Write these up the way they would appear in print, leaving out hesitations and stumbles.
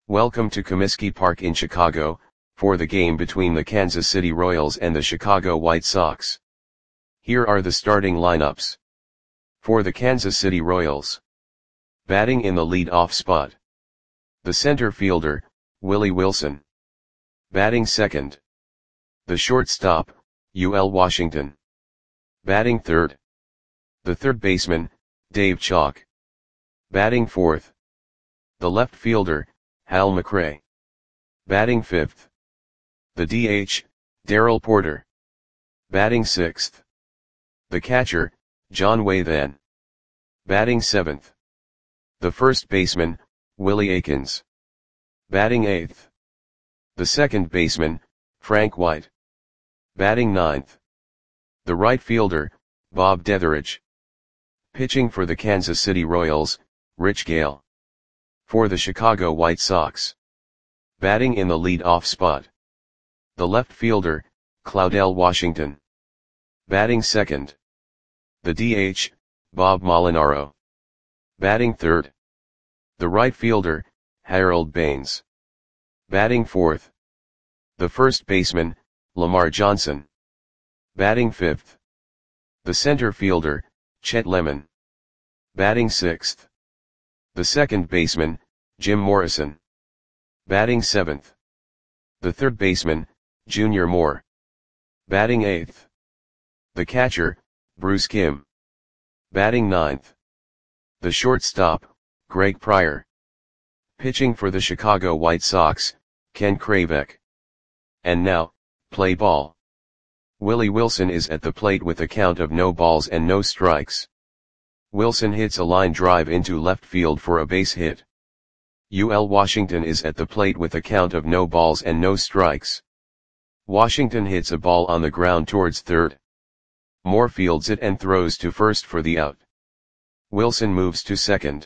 Welcome to Comiskey Park in Chicago, for the game between the Kansas City Royals and the Chicago White Sox. Here are the starting lineups. For the Kansas City Royals. Batting in the lead-off spot. The center fielder, Willie Wilson. Batting second. The shortstop, UL Washington. Batting third. The third baseman, Dave Chalk. Batting fourth. The left fielder, Hal McRae. Batting fifth. The DH, Darrell Porter. Batting sixth. The catcher, John Wathan. Batting seventh. The first baseman, Willie Aikens. Batting eighth. The second baseman, Frank White. Batting ninth. The right fielder, Bob Detheridge. Pitching for the Kansas City Royals, Rich Gale. For the Chicago White Sox. Batting in the lead-off spot. The left fielder, Claudell Washington. Batting second. The DH, Bob Molinaro. Batting third. The right fielder, Harold Baines. Batting fourth. The first baseman, Lamar Johnson. Batting fifth. The center fielder, Chet Lemon. Batting sixth. The second baseman, Jim Morrison. Batting seventh. The third baseman, Junior Moore. Batting eighth. The catcher, Bruce Kim. Batting ninth. The shortstop, Greg Pryor. Pitching for the Chicago White Sox, Ken Kravec. And now, play ball. Willie Wilson is at the plate with a count of no balls and no strikes. Wilson hits a line drive into left field for a base hit. UL Washington is at the plate with a count of no balls and no strikes. Washington hits a ball on the ground towards third. Moore fields it and throws to first for the out. Wilson moves to second.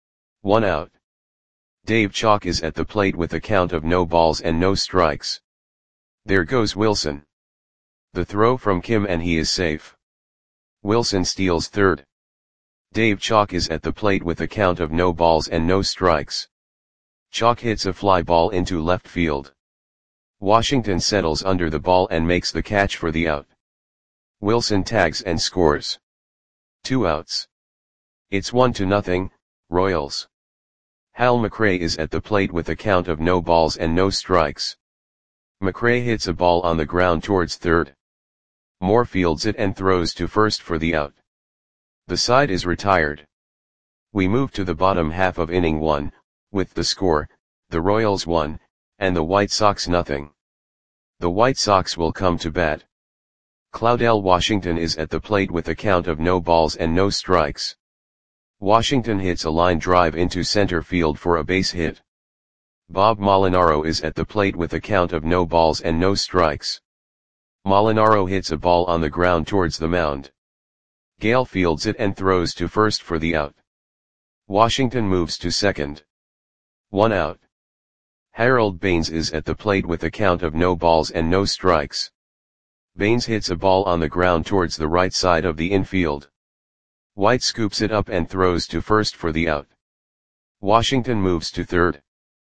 1 out. Dave Chalk is at the plate with a count of no balls and no strikes. There goes Wilson. The throw from Kim and he is safe. Wilson steals third. Dave Chalk is at the plate with a count of no balls and no strikes. Chalk hits a fly ball into left field. Washington settles under the ball and makes the catch for the out. Wilson tags and scores. 2 outs. It's 1-0, Royals. Hal McRae is at the plate with a count of no balls and no strikes. McRae hits a ball on the ground towards third. Moore fields it and throws to first for the out. The side is retired. We move to the bottom half of inning 1, with the score, the Royals 1, and the White Sox 0. The White Sox will come to bat. Claudell Washington is at the plate with a count of no balls and no strikes. Washington hits a line drive into center field for a base hit. Bob Molinaro is at the plate with a count of no balls and no strikes. Molinaro hits a ball on the ground towards the mound. Gale fields it and throws to first for the out. Washington moves to second. 1 out. Harold Baines is at the plate with a count of no balls and no strikes. Baines hits a ball on the ground towards the right side of the infield. White scoops it up and throws to first for the out. Washington moves to third.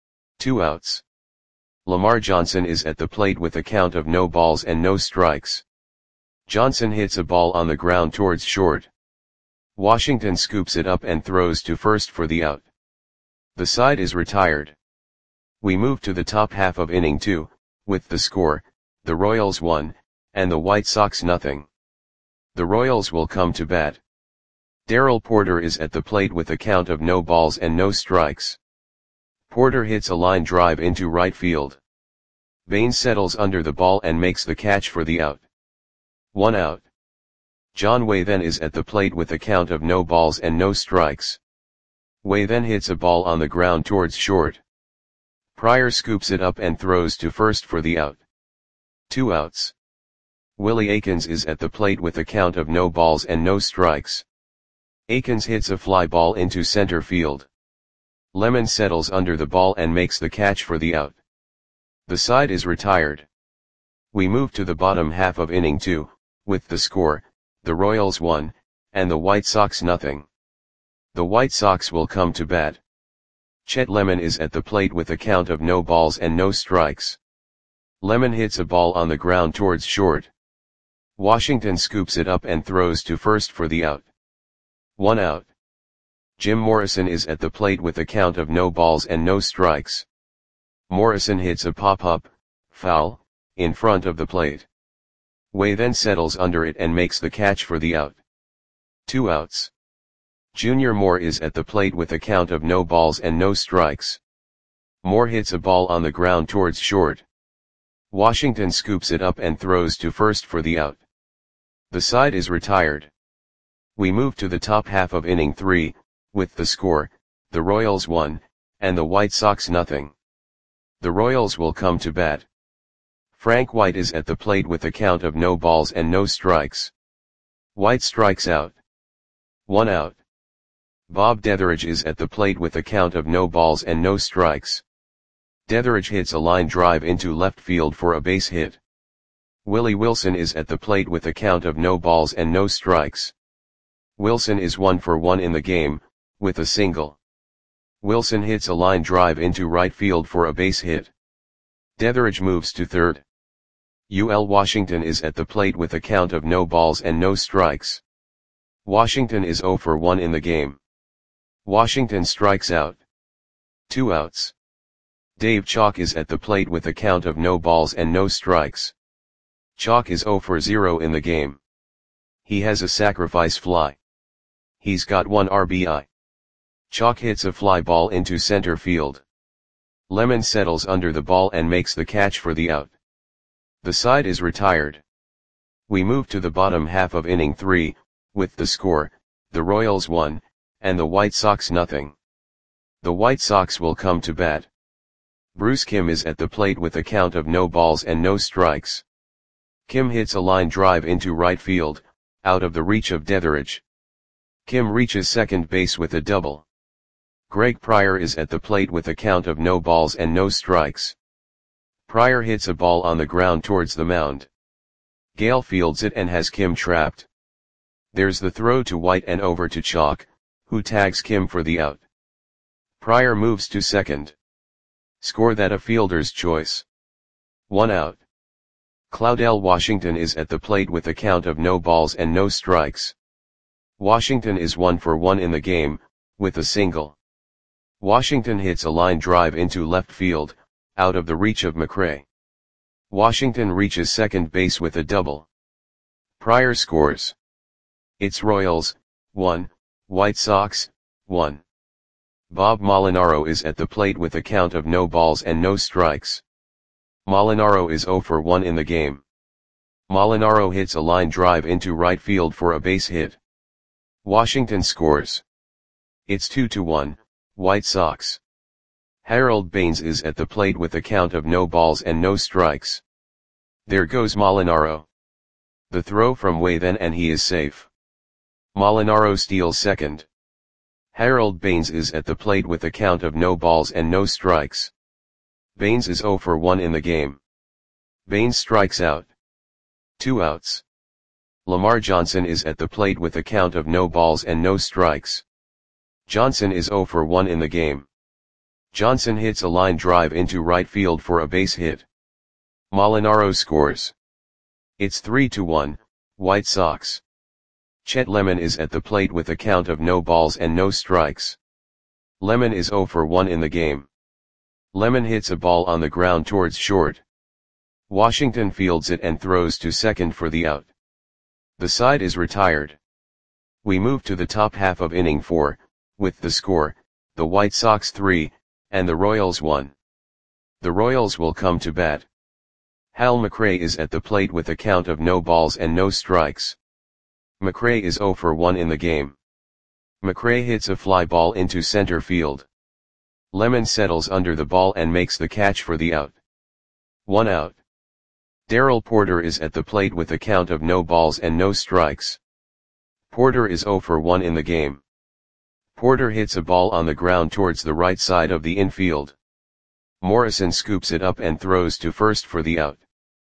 2 outs. Lamar Johnson is at the plate with a count of no balls and no strikes. Johnson hits a ball on the ground towards short. Washington scoops it up and throws to first for the out. The side is retired. We move to the top half of inning 2, with the score, the Royals 1, and the White Sox 0. The Royals will come to bat. Darrell Porter is at the plate with a count of no balls and no strikes. Porter hits a line drive into right field. Baines settles under the ball and makes the catch for the out. 1 out. John Wathan is at the plate with a count of no balls and no strikes. Wathan hits a ball on the ground towards short. Pryor scoops it up and throws to first for the out. 2 outs. Willie Aikens is at the plate with a count of no balls and no strikes. Aikens hits a fly ball into center field. Lemon settles under the ball and makes the catch for the out. The side is retired. We move to the bottom half of inning 2, with the score, the Royals 1, and the White Sox 0. The White Sox will come to bat. Chet Lemon is at the plate with a count of no balls and no strikes. Lemon hits a ball on the ground towards short. Washington scoops it up and throws to first for the out. 1 out. Jim Morrison is at the plate with a count of no balls and no strikes. Morrison hits a pop-up, foul, in front of the plate. Way then settles under it and makes the catch for the out. 2 outs. Junior Moore is at the plate with a count of no balls and no strikes. Moore hits a ball on the ground towards short. Washington scoops it up and throws to first for the out. The side is retired. We move to the top half of inning 3, with the score, the Royals 1, and the White Sox nothing. The Royals will come to bat. Frank White is at the plate with a count of no balls and no strikes. White strikes out. 1 out. Bob Detheridge is at the plate with a count of no balls and no strikes. Detheridge hits a line drive into left field for a base hit. Willie Wilson is at the plate with a count of no balls and no strikes. Wilson is 1 for 1 in the game, with a single. Wilson hits a line drive into right field for a base hit. Detheridge moves to third. UL Washington is at the plate with a count of no balls and no strikes. Washington is 0 for 1 in the game. Washington strikes out. 2 outs. Dave Chalk is at the plate with a count of no balls and no strikes. Chalk is 0 for 0 in the game. He has a sacrifice fly. He's got 1 RBI. Chalk hits a fly ball into center field. Lemon settles under the ball and makes the catch for the out. The side is retired. We move to the bottom half of inning 3, with the score, the Royals 1, and the White Sox nothing. The White Sox will come to bat. Bruce Kim is at the plate with a count of no balls and no strikes. Kim hits a line drive into right field, out of the reach of Detheridge. Kim reaches second base with a double. Greg Pryor is at the plate with a count of no balls and no strikes. Pryor hits a ball on the ground towards the mound. Gale fields it and has Kim trapped. There's the throw to White and over to Chalk, who tags Kim for the out. Pryor moves to second. Score that a fielder's choice. 1 out. Claudell Washington is at the plate with a count of no balls and no strikes. Washington is 1 for 1 in the game, with a single. Washington hits a line drive into left field, out of the reach of McRae. Washington reaches second base with a double. Pryor scores. It's Royals, 1, White Sox, 1. Bob Molinaro is at the plate with a count of no balls and no strikes. Molinaro is 0 for 1 in the game. Molinaro hits a line drive into right field for a base hit. Washington scores. It's 2-1, White Sox. Harold Baines is at the plate with a count of no balls and no strikes. There goes Molinaro. The throw from Way then and he is safe. Molinaro steals second. Harold Baines is at the plate with a count of no balls and no strikes. Baines is 0 for 1 in the game. Baines strikes out. 2 outs. Lamar Johnson is at the plate with a count of no balls and no strikes. Johnson is 0 for 1 in the game. Johnson hits a line drive into right field for a base hit. Molinaro scores. It's 3-1, White Sox. Chet Lemon is at the plate with a count of no balls and no strikes. Lemon is 0 for 1 in the game. Lemon hits a ball on the ground towards short. Washington fields it and throws to second for the out. The side is retired. We move to the top half of inning 4, with the score, the White Sox 3, and the Royals 1. The Royals will come to bat. Hal McRae is at the plate with a count of no balls and no strikes. McRae is 0 for 1 in the game. McRae hits a fly ball into center field. Lemon settles under the ball and makes the catch for the out. 1 out. Darrell Porter is at the plate with a count of no balls and no strikes. Porter is 0 for 1 in the game. Porter hits a ball on the ground towards the right side of the infield. Morrison scoops it up and throws to first for the out.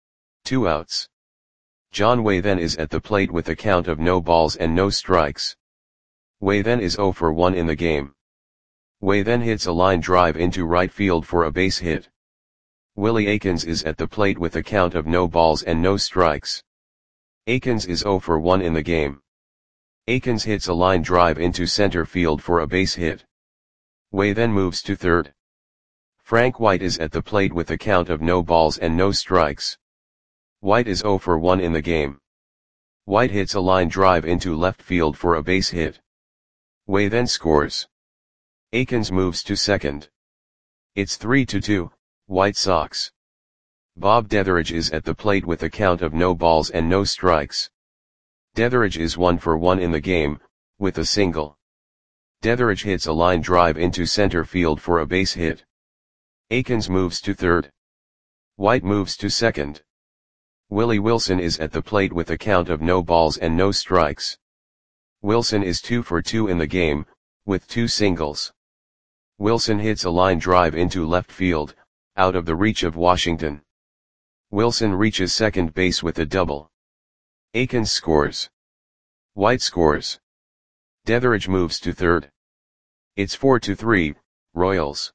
2 outs. John Way then is at the plate with a count of no balls and no strikes. Way then is 0 for 1 in the game. Way then hits a line drive into right field for a base hit. Willie Aikens is at the plate with a count of no balls and no strikes. Aikens is 0 for 1 in the game. Aikens hits a line drive into center field for a base hit. Way then moves to third. Frank White is at the plate with a count of no balls and no strikes. White is 0 for 1 in the game. White hits a line drive into left field for a base hit. Way then scores. Aikens moves to second. It's 3-2, White Sox. Bob Detheridge is at the plate with a count of no balls and no strikes. Detheridge is 1 for 1 in the game, with a single. Detheridge hits a line drive into center field for a base hit. Aikens moves to third. White moves to second. Willie Wilson is at the plate with a count of no balls and no strikes. Wilson is 2 for 2 in the game, with 2 singles. Wilson hits a line drive into left field, out of the reach of Washington. Wilson reaches second base with a double. Aikens scores. White scores. Detheridge moves to third. It's 4-3, Royals.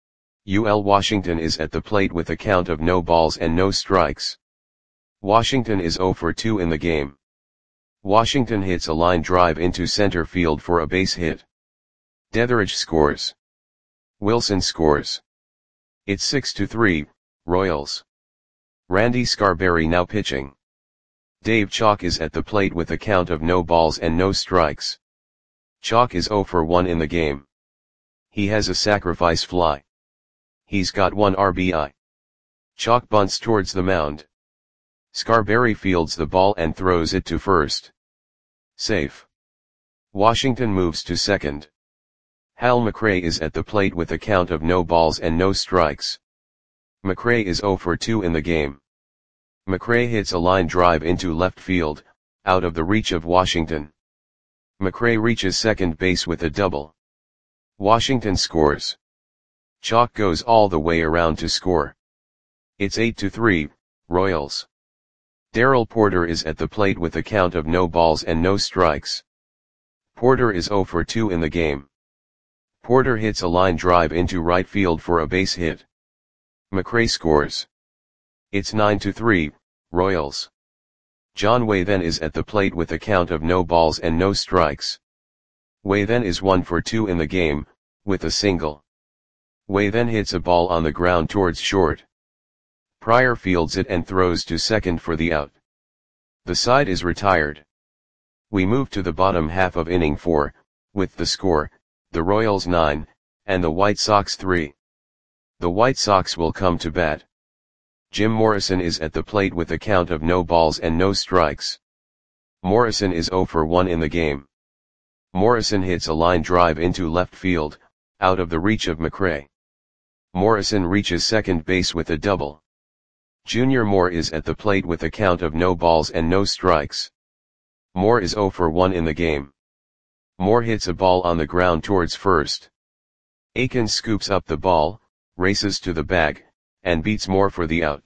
UL Washington is at the plate with a count of no balls and no strikes. Washington is 0 for 2 in the game. Washington hits a line drive into center field for a base hit. Detheridge scores. Wilson scores. It's 6-3, Royals. Randy Scarberry now pitching. Dave Chalk is at the plate with a count of no balls and no strikes. Chalk is 0 for 1 in the game. He has a sacrifice fly. He's got 1 RBI. Chalk bunts towards the mound. Scarberry fields the ball and throws it to first. Safe. Washington moves to second. Hal McRae is at the plate with a count of no balls and no strikes. McRae is 0 for 2 in the game. McRae hits a line drive into left field, out of the reach of Washington. McRae reaches second base with a double. Washington scores. Chalk goes all the way around to score. It's 8-3, Royals. Darrell Porter is at the plate with a count of no balls and no strikes. Porter is 0 for 2 in the game. Porter hits a line drive into right field for a base hit. McRae scores. It's 9-3, Royals. John Way then is at the plate with a count of no balls and no strikes. Way then is 1 for 2 in the game, with a single. Way then hits a ball on the ground towards short. Pryor fields it and throws to second for the out. The side is retired. We move to the bottom half of inning 4, with the score, the Royals 9, and the White Sox 3. The White Sox will come to bat. Jim Morrison is at the plate with a count of no balls and no strikes. Morrison is 0 for 1 in the game. Morrison hits a line drive into left field, out of the reach of McRae. Morrison reaches second base with a double. Junior Moore is at the plate with a count of no balls and no strikes. Moore is 0 for 1 in the game. Moore hits a ball on the ground towards first. Aikens scoops up the ball, races to the bag, and beats Moore for the out.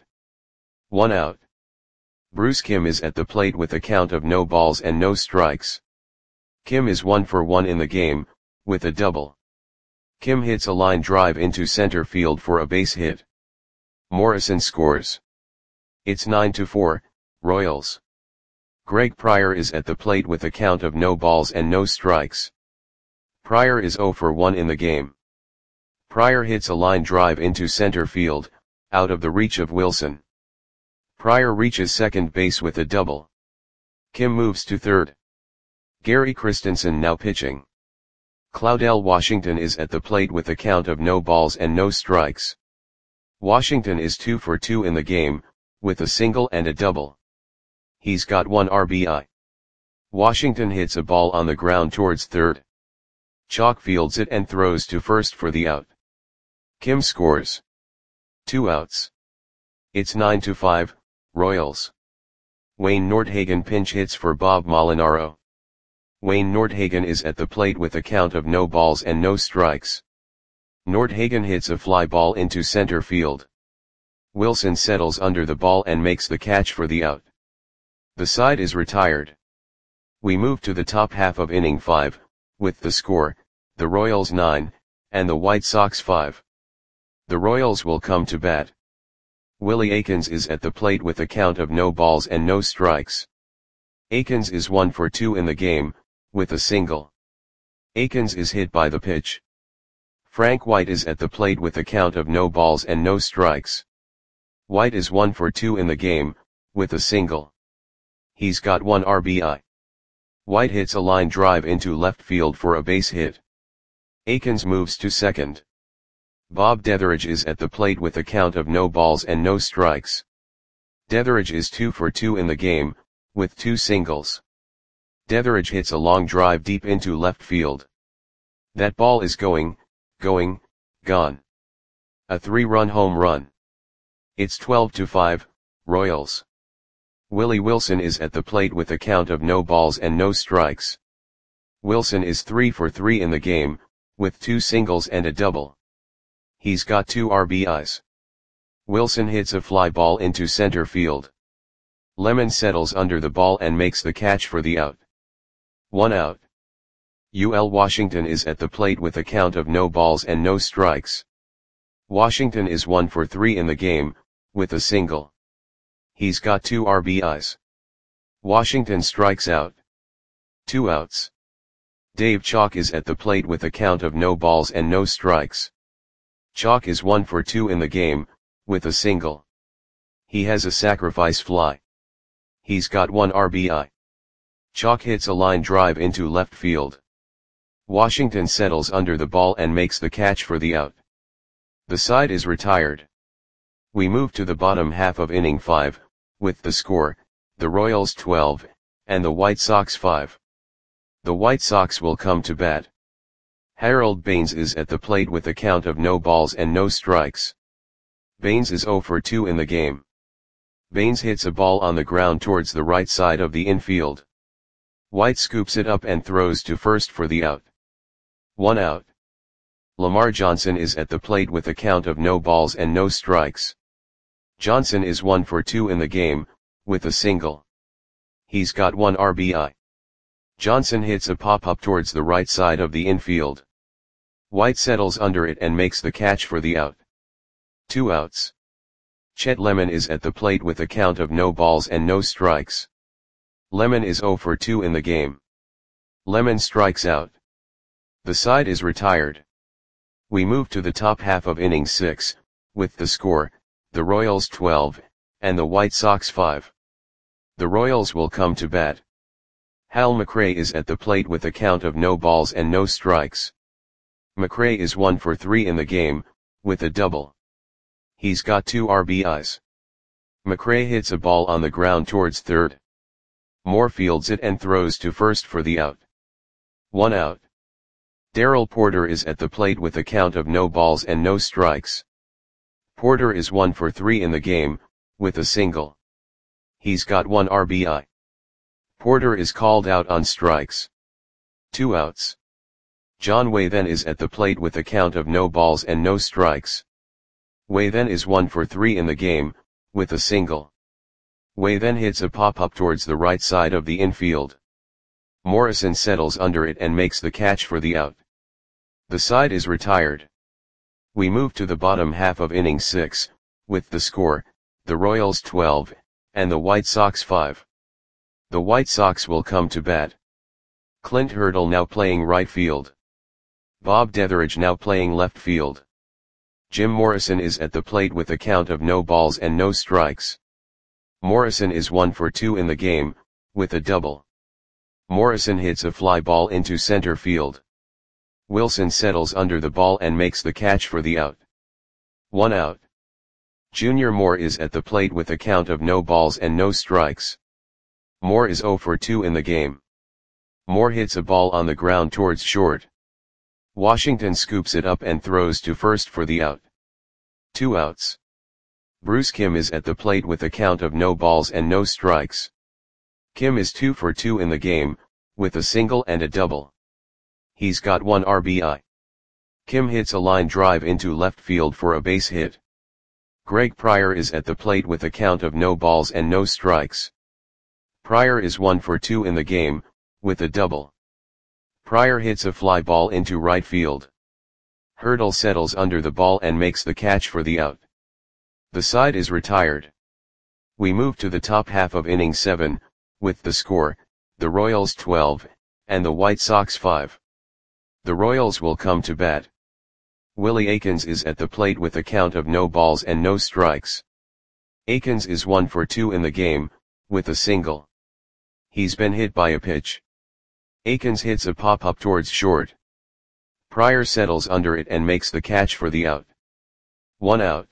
1 out. Bruce Kim is at the plate with a count of no balls and no strikes. Kim is 1 for 1 in the game, with a double. Kim hits a line drive into center field for a base hit. Morrison scores. It's 9-4, Royals. Greg Pryor is at the plate with a count of no balls and no strikes. Pryor is 0 for 1 in the game. Pryor hits a line drive into center field, out of the reach of Wilson. Pryor reaches second base with a double. Kim moves to third. Gary Christensen now pitching. Claudell Washington is at the plate with a count of no balls and no strikes. Washington is 2 for 2 in the game, with a single and a double. He's got 1 RBI. Washington hits a ball on the ground towards third. Chalk fields it and throws to first for the out. Kim scores. 2 outs. It's 9-5, Royals. Wayne Nordhagen pinch hits for Bob Molinaro. Wayne Nordhagen is at the plate with a count of no balls and no strikes. Nordhagen hits a fly ball into center field. Wilson settles under the ball and makes the catch for the out. The side is retired. We move to the top half of inning 5, with the score, the Royals 9, and the White Sox 5. The Royals will come to bat. Willie Aikens is at the plate with a count of no balls and no strikes. Aikens is 1 for 2 in the game, with a single. Aikens is hit by the pitch. Frank White is at the plate with a count of no balls and no strikes. White is 1 for 2 in the game, with a single. He's got 1 RBI. White hits a line drive into left field for a base hit. Aikens moves to second. Bob Detheridge is at the plate with a count of no balls and no strikes. Detheridge is 2 for 2 in the game, with 2 singles. Detheridge hits a long drive deep into left field. That ball is gone. A 3-run home run. It's 12-5, Royals. Willie Wilson is at the plate with a count of no balls and no strikes. Wilson is 3 for 3 in the game, with 2 singles and a double. He's got 2 RBIs. Wilson hits a fly ball into center field. Lemon settles under the ball and makes the catch for the out. 1 out. UL Washington is at the plate with a count of no balls and no strikes. Washington is 1 for 3 in the game, with a single. He's got 2 RBIs. Washington strikes out. 2 outs. Dave Chalk is at the plate with a count of no balls and no strikes. Chalk is 1 for 2 in the game, with a single. He has a sacrifice fly. He's got 1 RBI. Chalk hits a line drive into left field. Washington settles under the ball and makes the catch for the out. The side is retired. We move to the bottom half of inning 5, with the score, the Royals 12, and the White Sox 5. The White Sox will come to bat. Harold Baines is at the plate with a count of no balls and no strikes. Baines is 0 for 2 in the game. Baines hits a ball on the ground towards the right side of the infield. White scoops it up and throws to first for the out. 1 out. Lamar Johnson is at the plate with a count of no balls and no strikes. Johnson is 1 for 2 in the game, with a single. He's got 1 RBI. Johnson hits a pop-up towards the right side of the infield. White settles under it and makes the catch for the out. 2 outs. Chet Lemon is at the plate with a count of no balls and no strikes. Lemon is 0 for 2 in the game. Lemon strikes out. The side is retired. We move to the top half of inning 6, with the score, the Royals 12, and the White Sox 5. The Royals will come to bat. Hal McRae is at the plate with a count of no balls and no strikes. McRae is 1 for 3 in the game, with a double. He's got 2 RBIs. McRae hits a ball on the ground towards third. Moore fields it and throws to first for the out. 1 out. Darrell Porter is at the plate with a count of no balls and no strikes. Porter is 1 for 3 in the game, with a single. He's got 1 RBI. Porter is called out on strikes. 2 outs. John Waythen is at the plate with a count of no balls and no strikes. Waythen is 1 for 3 in the game, with a single. Waythen hits a pop-up towards the right side of the infield. Morrison settles under it and makes the catch for the out. The side is retired. We move to the bottom half of inning 6, with the score, the Royals 12, and the White Sox 5. The White Sox will come to bat. Clint Hurdle now playing right field. Bob Detheridge now playing left field. Jim Morrison is at the plate with a count of no balls and no strikes. Morrison is 1 for 2 in the game, with a double. Morrison hits a fly ball into center field. Wilson settles under the ball and makes the catch for the out. 1 out. Junior Moore is at the plate with a count of no balls and no strikes. Moore is 0 for 2 in the game. Moore hits a ball on the ground towards short. Washington scoops it up and throws to first for the out. 2 outs. Bruce Kim is at the plate with a count of no balls and no strikes. Kim is 2 for 2 in the game, with a single and a double. He's got 1 RBI. Kim hits a line drive into left field for a base hit. Greg Pryor is at the plate with a count of no balls and no strikes. Pryor is 1 for 2 in the game, with a double. Pryor hits a fly ball into right field. Hurdle settles under the ball and makes the catch for the out. The side is retired. We move to the top half of inning 7, with the score, the Royals 12, and the White Sox 5. The Royals will come to bat. Willie Aikens is at the plate with a count of no balls and no strikes. Aikens is 1 for 2 in the game, with a single. He's been hit by a pitch. Aikens hits a pop-up towards short. Pryor settles under it and makes the catch for the out. 1 out.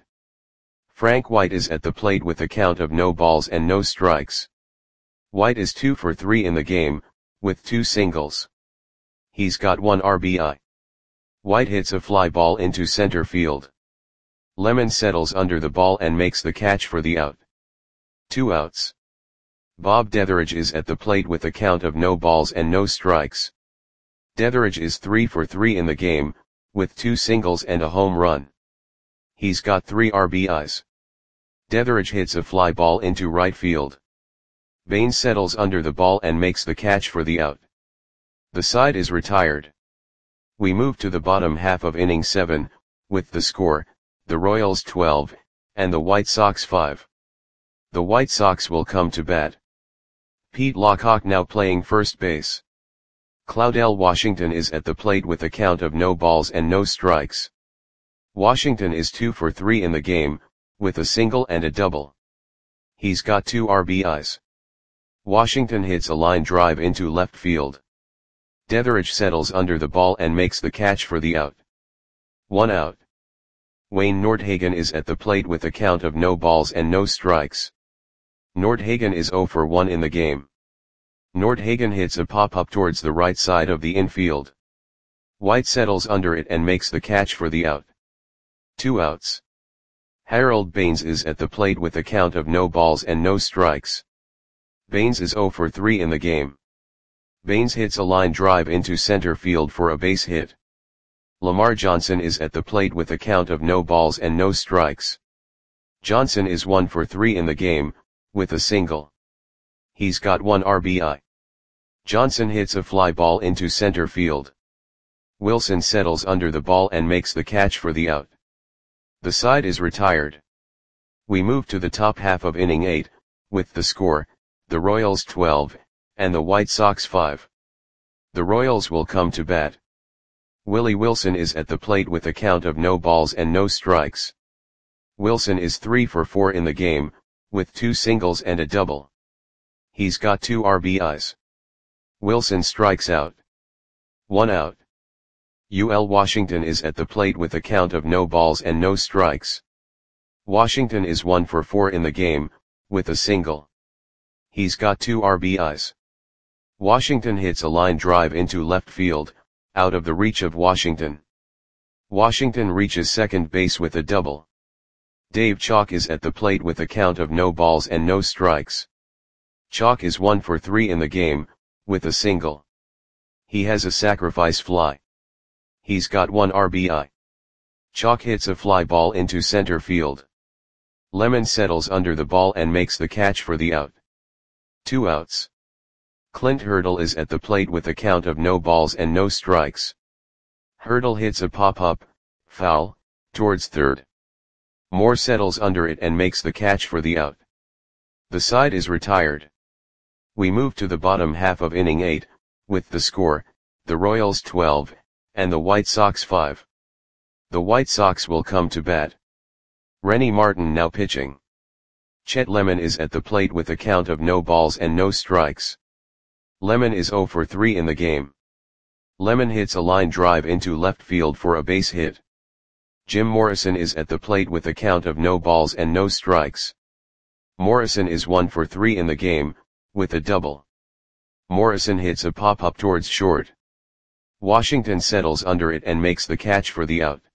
Frank White is at the plate with a count of no balls and no strikes. White is 2 for 3 in the game, with 2 singles. He's got 1 RBI. White hits a fly ball into center field. Lemon settles under the ball and makes the catch for the out. 2 outs. Bob Detheridge is at the plate with a count of no balls and no strikes. Detheridge is 3 for 3 in the game, with 2 singles and a home run. He's got 3 RBIs. Detheridge hits a fly ball into right field. Baines settles under the ball and makes the catch for the out. The side is retired. We move to the bottom half of inning 7, with the score, the Royals 12, and the White Sox 5. The White Sox will come to bat. Pete Lockhawk now playing first base. Claudell Washington is at the plate with a count of no balls and no strikes. Washington is 2 for 3 in the game, with a single and a double. He's got 2 RBIs. Washington hits a line drive into left field. Detheridge settles under the ball and makes the catch for the out. 1 out. Wayne Nordhagen is at the plate with a count of no balls and no strikes. Nordhagen is 0 for 1 in the game. Nordhagen hits a pop-up towards the right side of the infield. White settles under it and makes the catch for the out. 2 outs. Harold Baines is at the plate with a count of no balls and no strikes. Baines is 0 for 3 in the game. Baines hits a line drive into center field for a base hit. Lamar Johnson is at the plate with a count of no balls and no strikes. Johnson is 1 for 3 in the game, with a single. He's got 1 RBI. Johnson hits a fly ball into center field. Wilson settles under the ball and makes the catch for the out. The side is retired. We move to the top half of inning 8, with the score, the Royals 12, and the White Sox 5. The Royals will come to bat. Willie Wilson is at the plate with a count of no balls and no strikes. Wilson is 3 for 4 in the game, with 2 singles and a double. He's got 2 RBIs. Wilson strikes out. 1 out. UL Washington is at the plate with a count of no balls and no strikes. Washington is 1 for 4 in the game, with a single. He's got 2 RBIs. Washington hits a line drive into left field, out of the reach of Washington. Washington reaches second base with a double. Dave Chalk is at the plate with a count of no balls and no strikes. Chalk is 1 for 3 in the game, with a single. He has a sacrifice fly. He's got 1 RBI. Chalk hits a fly ball into center field. Lemon settles under the ball and makes the catch for the out. 2 outs. Clint Hurdle is at the plate with a count of no balls and no strikes. Hurdle hits a pop-up, foul, towards third. Moore settles under it and makes the catch for the out. The side is retired. We move to the bottom half of inning 8, with the score, the Royals 12, and the White Sox 5. The White Sox will come to bat. Rennie Martin now pitching. Chet Lemon is at the plate with a count of no balls and no strikes. Lemon is 0 for 3 in the game. Lemon hits a line drive into left field for a base hit. Jim Morrison is at the plate with a count of no balls and no strikes. Morrison is 1 for 3 in the game, with a double. Morrison hits a pop-up towards short. Washington settles under it and makes the catch for the out.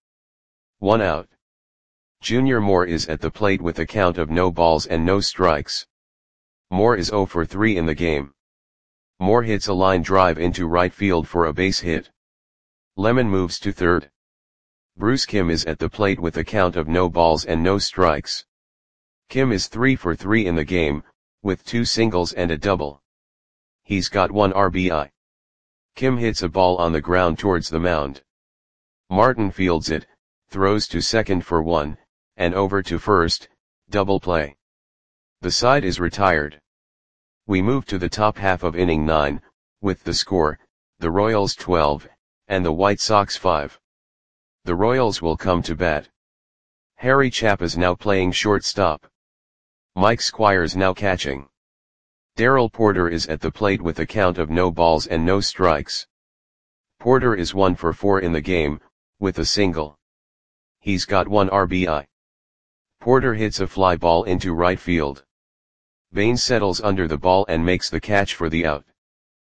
1 out. Junior Moore is at the plate with a count of no balls and no strikes. Moore is 0 for 3 in the game. Moore hits a line drive into right field for a base hit. Lemon moves to third. Bruce Kim is at the plate with a count of no balls and no strikes. Kim is 3 for 3 in the game, with 2 singles and a double. He's got 1 RBI. Kim hits a ball on the ground towards the mound. Martin fields it, throws to second for 1, and over to first, double play. The side is retired. We move to the top half of inning 9, with the score, the Royals 12, and the White Sox 5. The Royals will come to bat. Harry Chapp is now playing shortstop. Mike Squires now catching. Darrell Porter is at the plate with a count of no balls and no strikes. Porter is 1 for 4 in the game, with a single. He's got 1 RBI. Porter hits a fly ball into right field. Baines settles under the ball and makes the catch for the out.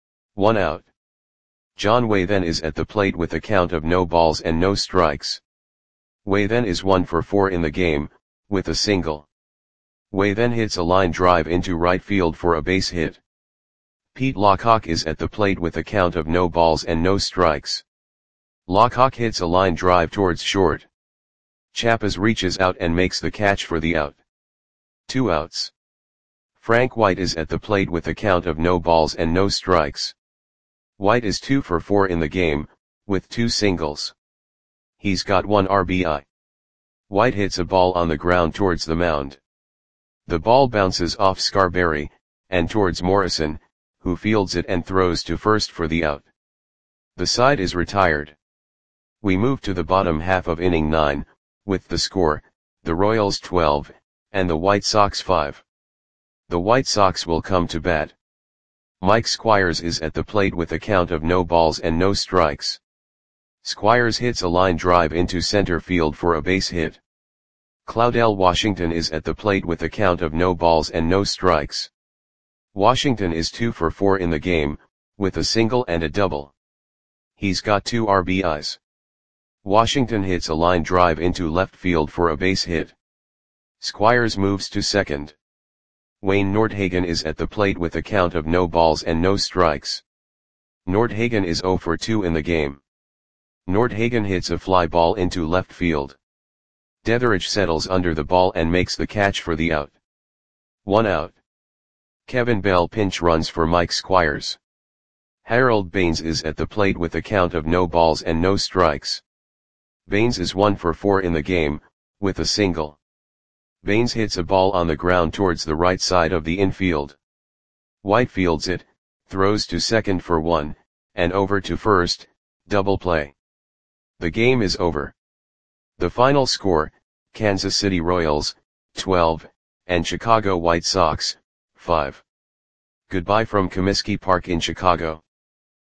1 out. John Waythen is at the plate with a count of no balls and no strikes. Waythen is 1 for 4 in the game, with a single. Waythen hits a line drive into right field for a base hit. Pete Lockhawk is at the plate with a count of no balls and no strikes. Lockhawk hits a line drive towards short. Chappes reaches out and makes the catch for the out. 2 outs. Frank White is at the plate with a count of no balls and no strikes. White is 2 for 4 in the game, with 2 singles. He's got 1 RBI. White hits a ball on the ground towards the mound. The ball bounces off Scarberry, and towards Morrison, who fields it and throws to first for the out. The side is retired. We move to the bottom half of inning 9, with the score, the Royals 12, and the White Sox 5. The White Sox will come to bat. Mike Squires is at the plate with a count of no balls and no strikes. Squires hits a line drive into center field for a base hit. Claudell Washington is at the plate with a count of no balls and no strikes. Washington is 2 for 4 in the game, with a single and a double. He's got 2 RBIs. Washington hits a line drive into left field for a base hit. Squires moves to second. Wayne Nordhagen is at the plate with a count of no balls and no strikes. Nordhagen is 0 for 2 in the game. Nordhagen hits a fly ball into left field. Detheridge settles under the ball and makes the catch for the out. 1 out. Kevin Bell pinch runs for Mike Squires. Harold Baines is at the plate with a count of no balls and no strikes. Baines is 1 for 4 in the game, with a single. Baines hits a ball on the ground towards the right side of the infield. White fields it, throws to second for 1, and over to first, double play. The game is over. The final score, Kansas City Royals, 12, and Chicago White Sox, 5. Goodbye from Comiskey Park in Chicago.